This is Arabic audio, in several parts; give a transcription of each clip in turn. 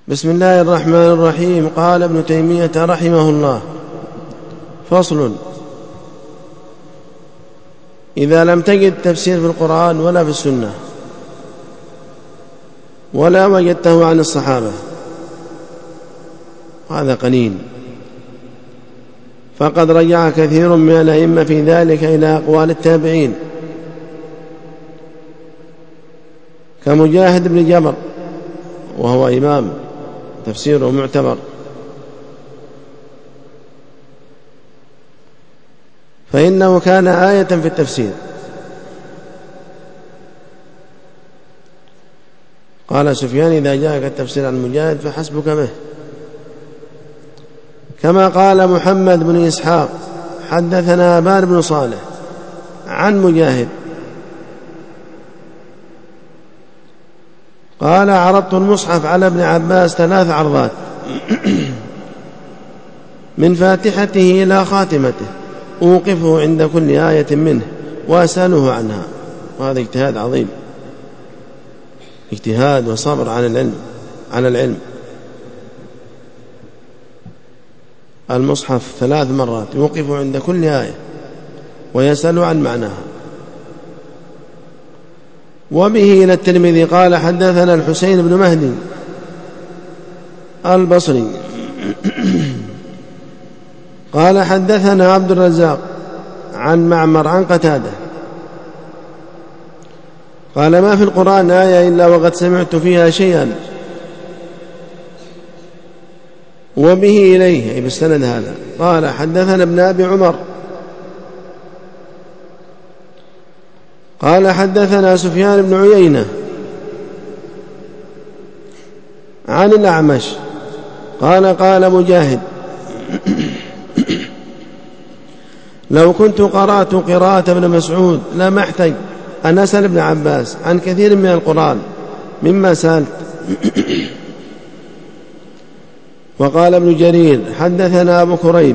بسم الله الرحمن الرحيم. قال ابن تيمية رحمه الله: فصل: إذا لم تجد تفسير في القرآن ولا في السنة ولا وجدته عن الصحابة، هذا قليل، فقد رجع كثير من الأئمة في ذلك إلى أقوال التابعين كمجاهد بن جبر، وهو إمام تفسيره معتبر، فإنه كان آية في التفسير. قال سفيان: إذا جاءك التفسير عن مجاهد فحسبك به. كما قال محمد بن إسحاق: حدثنا أبان بن صالح عن مجاهد قال: عرضت المصحف على ابن عباس 3 عرضات من فاتحته إلى خاتمته، أوقفه عند كل آية منه وأسأله عنها. وهذا اجتهاد عظيم، اجتهاد وصبر على العلم. المصحف 3 مرات يوقف عند كل آية ويسأل عن معناها. وبه إلى الترمذي قال: حدثنا الحسين بن مهدي البصري قال: حدثنا عبد الرزاق عن معمر عن قتادة قال: ما في القرآن آية إلا وقد سمعت فيها شيئا. وبه إليه أي بالسند هذا قال: حدثنا ابن أبي عمر قال: حدثنا سفيان بن عيينة عن الأعمش قال: قال مجاهد: لو كنت قرأت قراءة ابن مسعود لم أحتج أن أسأل ابن عباس عن كثير من القرآن مما سألت. وقال ابن جرير: حدثنا أبو كريب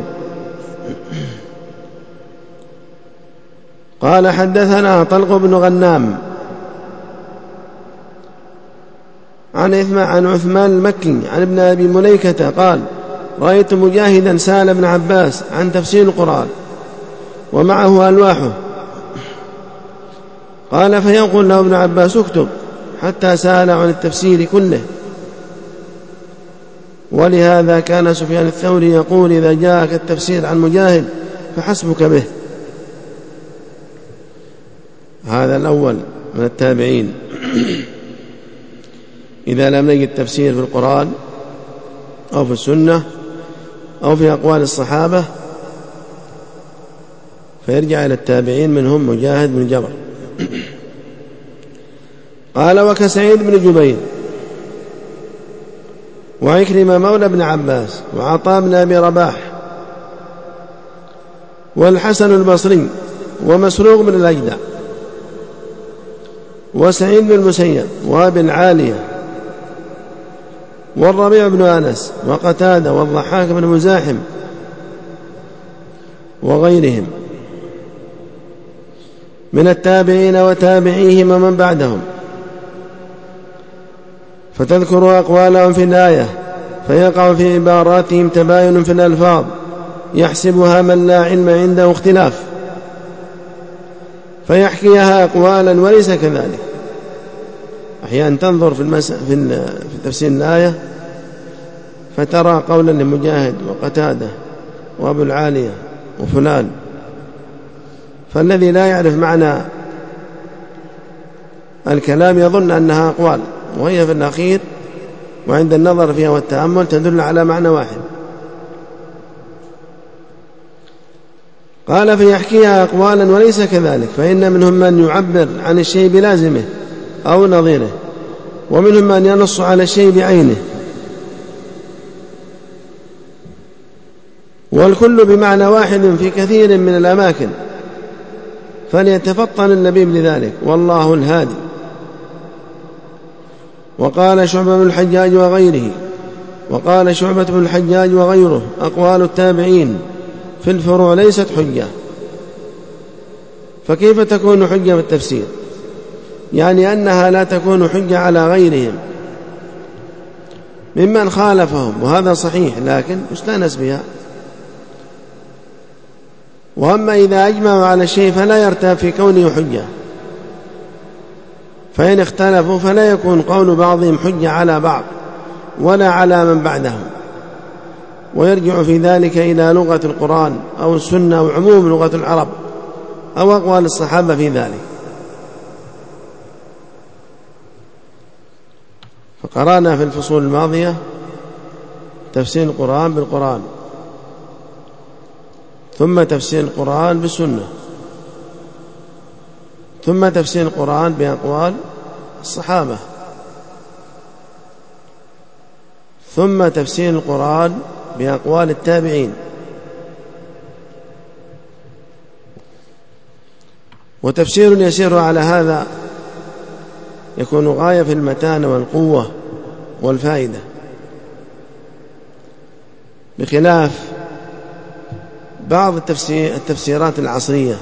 قال: حدثنا طلق بن غنام عن عثمان المكي عن ابن أبي مليكة قال: رأيت مجاهدا سأل ابن عباس عن تفسير القرآن ومعه ألواحه، قال: فيقول له ابن عباس: اكتب، حتى سأل عن التفسير كله. ولهذا كان سفيان الثوري يقول: إذا جاءك التفسير عن مجاهد فحسبك به. هذا الأول من التابعين. إذا لم نجد تفسير في القرآن أو في السنة أو في أقوال الصحابة فيرجع إلى التابعين، منهم مجاهد بن جبر. قال: وكسعيد بن جبير وعكرمة مولى بن عباس وعطاء بن أبي رباح والحسن البصري ومسروق بن الأجدع وسعيد بن المسيب وأبي العالية والربيع بن أنس وقتادة والضحاك بن مزاحم وغيرهم من التابعين وتابعيهم ومن بعدهم، فتذكر أقوالهم في الآية، فيقع في عباراتهم تباين في الألفاظ يحسبها من لا علم عنده اختلاف، فيحكيها أقوالا وليس كذلك. أحيانا تنظر في تفسير الآية فترى قولا لمجاهد وقتادة وأبو العالية وفلان، فالذي لا يعرف معنى الكلام يظن أنها أقوال، وهي في الأخير وعند النظر فيها والتأمل تدل على معنى واحد. قال: فيحكيها أقوالا وليس كذلك، فإن منهم من يعبر عن الشيء بلازمه أو نظيره، ومنهم من ينص على الشيء بعينه، والكل بمعنى واحد في كثير من الأماكن، فليتفطن اللبيب لذلك، والله الهادي. وقال شعبة بن الحجاج وغيره: أقوال التابعين في الفروع ليست حجة. فكيف تكون حجة في التفسير؟ يعني أنها لا تكون حجة على غيرهم، ممن خالفهم، وهذا صحيح لكن يستأنس بها. وأما إذا أجمعوا على شيء فلا يرتاب في كونه حجة، فإن اختلفوا فلا يكون قول بعضهم حجة على بعض ولا على من بعدهم، ويرجع في ذلك إلى لغة القرآن أو السنة أو عموم لغة العرب أو أقوال الصحابة في ذلك. فقرأنا في الفصول الماضية تفسير القرآن بالقرآن، ثم تفسير القرآن بالسنة، ثم تفسير القرآن بأقوال الصحابة، ثم تفسير القرآن بأقوال التابعين. وتفسير يسير على هذا يكون غاية في المتانة والقوة والفائدة، بخلاف بعض التفسيرات العصرية،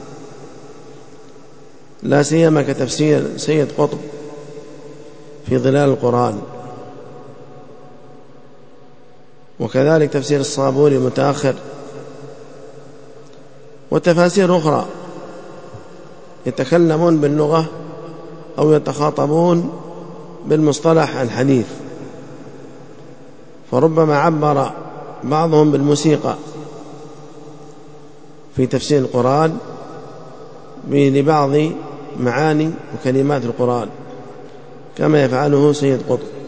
لا سيما كتفسير سيد قطب في ظلال القرآن، وكذلك تفسير الصابوني المتأخر، وتفاسير أخرى يتكلمون باللغة أو يتخاطبون بالمصطلح الحديث، فربما عبر بعضهم بالموسيقى في تفسير القرآن لبعض معاني وكلمات القرآن كما يفعله سيد قطب.